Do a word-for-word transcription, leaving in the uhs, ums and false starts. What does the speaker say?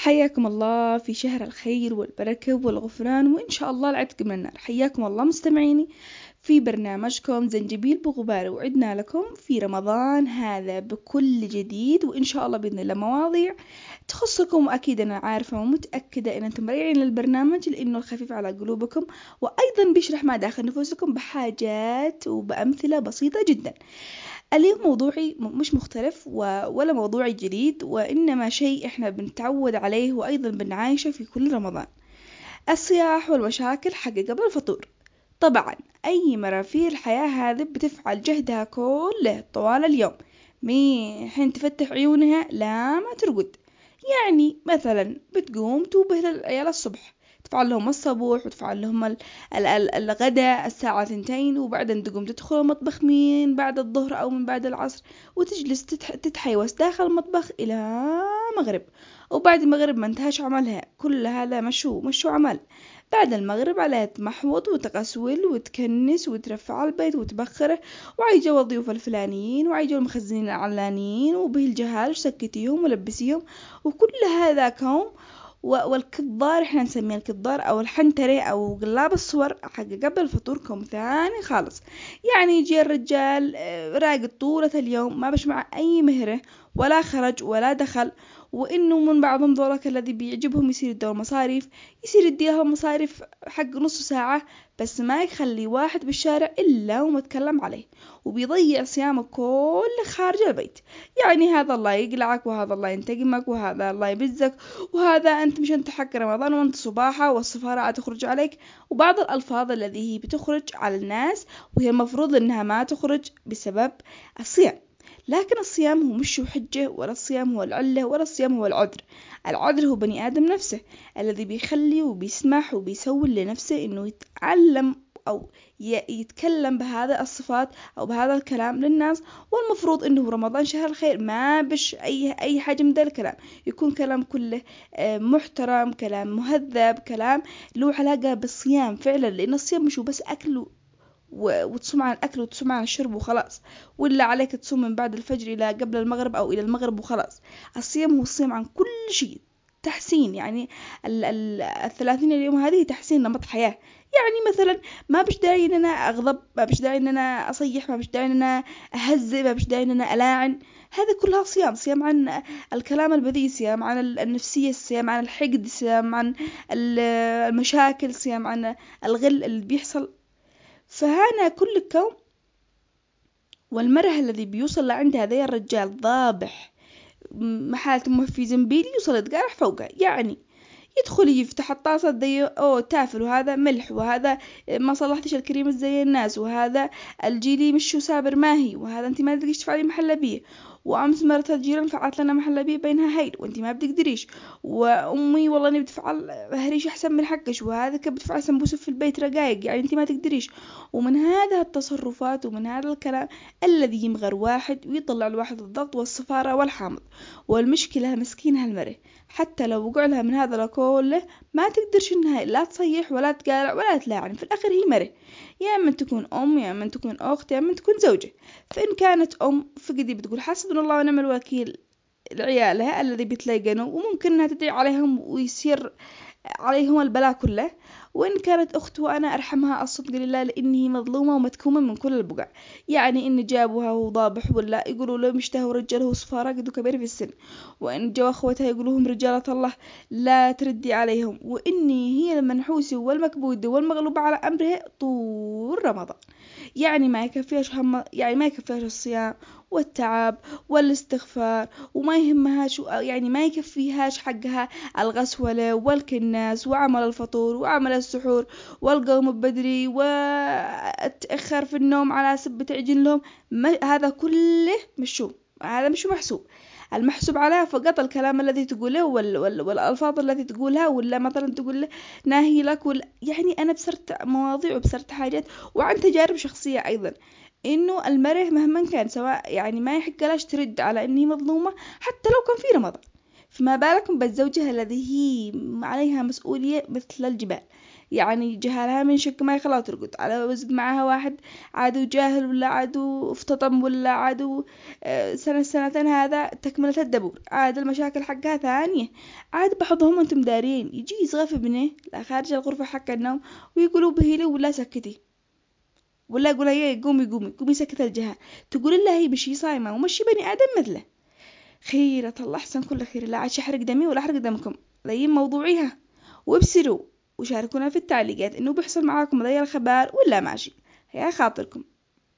حياكم الله في شهر الخير والبركة والغفران وإن شاء الله العتق من النار. حياكم الله مستمعيني في برنامجكم زنجبيل بغبار، وعدنا لكم في رمضان هذا بكل جديد، وإن شاء الله بإذن الله مواضيع تخصكم. وأكيد أنا عارفة ومتأكدة أن أنتم مريعين للبرنامج لأنه الخفيف على قلوبكم، وأيضا بيشرح ما داخل نفوسكم بحاجات وبأمثلة بسيطة جدا. اليوم موضوعي مش مختلف ولا موضوعي جديد، وإنما شيء إحنا بنتعود عليه وأيضا بنعايشه في كل رمضان: الصياح والمشاكل حق قبل الفطور. طبعا أي مرة في الحياة هذه بتفعل جهدها كله طوال اليوم، مي حين تفتح عيونها لا ما ترقد. يعني مثلا بتقوم توبه للعيال الصبح، تفعل لهم الصبوح وتفعل لهم ال- ال- ال- الغداء الساعة ثنتين، وبعدين تقوم تدخل المطبخ من بعد الظهر أو من بعد العصر، وتجلس تتح- تتحيوس داخل المطبخ إلى مغرب. وبعد المغرب ما انتهاش عملها، كل هذا مشو مشو عمل. بعد المغرب عليها تمحوط وتغسول وتكنس وترفع البيت وتبخره، وعيجوا الضيوف الفلانيين وعيجوا المخزنين العلانيين وبه الجهال سكتيهم ولبسيهم، وكل هذا كوم. والكضار احنا نسميه الكضار او الحنتري او قلاب الصور حق قبل الفطور كوم ثاني خالص. يعني يجي الرجال آه، راقد طولة اليوم، ما بش مع اي مهرة ولا خرج ولا دخل، وانه من بعضهم ذولك الذي بيعجبهم يصير يدور مصاريف، يصير يديهم مصاريف حق نص ساعة، بس ما يخلي واحد بالشارع الا ومتكلم عليه، وبيضيع صيامه كله خارج البيت. يعني هذا الله يقلعك، وهذا الله ينتقمك، وهذا الله يبزك، وهذا أنت مش أنت حق رمضان وأنت صباحة والصفارة تخرج عليك، وبعض الألفاظ الذي هي بتخرج على الناس وهي المفروض أنها ما تخرج بسبب الصيام. لكن الصيام هو مش حجة، ولا الصيام هو العلة، ولا الصيام هو العذر. العذر هو بني آدم نفسه الذي بيخلي وبيسمح وبيسوي لنفسه إنه يتعلم أو يتكلم بهذا الصفات أو بهذا الكلام للناس. والمفروض إنه رمضان شهر الخير، ما بش أي أي حاجة من ذا الكلام، يكون كلام كله آه، محترم، كلام مهذب، كلام له علاقة بالصيام فعلا، لأن الصيام مش بس أكل وتصوم عن الأكل وتصوم عن الشرب وخلاص، ولا عليك تصوم من بعد الفجر إلى قبل المغرب أو إلى المغرب وخلاص. الصيام هو الصيام عن كل شيء، تحسين يعني ال- ال- الثلاثين اليوم هذه تحسين نمط حياة. يعني مثلا ما بش داعي ان انا اغضب، ما بش داعي ان انا اصيح، ما بش داعي ان انا اهزئ، ما بش داعي ان انا الاعن. هذا كلها صيام، صيام عن الكلام البذيء، صيام عن النفسية، صيام عن الحقد، صيام عن المشاكل، صيام عن الغل اللي بيحصل. فهنا كل الكون والمرح الذي بيوصل لعند هذا الرجال ضابح محالة أمه في زنبيل، يوصل يتقارح فوقه. يعني يدخل يفتح الطاسة دي أوه تافل، وهذا ملح، وهذا ما صلحتش الكريمة زي الناس، وهذا الجيلي مش سابر ماهي، وهذا انت ما تقدريش تفعلي محلبية، وأمس مرت الجيران فعلت لنا محلبية بينها هيل وانت ما بتقدريش، وأمي والله اني بتفعل هريش أحسن من حقش، وهذا كانت بتفعل سمبوسة في البيت رقايق، يعني انت ما تقدريش. ومن هذا التصرفات ومن هذا الكلام الذي يمغر واحد ويطلع الواحد الضغط والصفارة والحامض. والمشكلة مسكينها المرة حتى لو وقع لها من هذا كله ما تقدرش انها لا تصيح ولا تقارع ولا تلاعن، في الاخر هي مرة، يا اما تكون ام، يا اما تكون اخت، يا اما تكون زوجة. فان كانت ام فقدي بتقول حسبنا الله ونعم الوكيل لعيالها الذي بتلاقنوا، وممكن انها تدعي عليهم ويصير عليهم البلاء كله. وإن كانت أخت وأنا أرحمها الصدق لله، لأنه مظلومة ومتكومة من كل البقع. يعني إن جابوها وضابح ولا يقولوا له مشتهى ورجاله صفارة قدو كبير في السن، وإن جو أخوتها يقولوهم رجالة الله لا تردي عليهم، وإني هي المنحوسة والمكبودة والمغلوبة على أمرها طول رمضان. يعني ما يكفيش هم، يعني ما يكفيش الصيام والتعب والاستغفار، وما يهمهاش، يعني ما يكفيهاش حقها الغسولة والكناس وعمل الفطور وعمل السحور والقوم بدري والتأخر في النوم على سبة عجن لهم. هذا كله مش شو هذا مش محسوب. المحسوب عليها فقط الكلام الذي تقوله وال... وال... والألفاظ التي تقولها، ولا مثلا تقول له ناهي لك ولا. يعني أنا بصرت مواضيع وبصرت حاجات وعن تجارب شخصية أيضا، إنه المرأة مهما كان سواء يعني ما يحق لهاش ترد على إني مظلومة حتى لو كان في رمضان، فما بالكم بالزوجة الذي هي عليها مسؤولية مثل الجبال. يعني جهالها من شك ما يخلوها ترقد، على وزد معاها واحد عادو جاهل ولا عادو افتطم ولا عادو آه، سنة سنتين، هذا تكملة الدبور، عاد المشاكل حقها ثانية. عاد بعضهم انتم دارين يجي يصغف ابنه لا خارج الغرفة حق النوم ويقولوا به لي ولا سكتي، ولا يقول هي قومي قومي قومي سكت الجهال، تقول الله هي بشي صايمة ومشي بني آدم مثله. خيرة الله أحسن كل خير، لا عاد أحرق دمي ولا أحرق دمكم، لين موضوعيها وابسروا وشاركونا في التعليقات إنه بيحصل معاكم ذي الخبر ولا ماشي، يا خاطركم.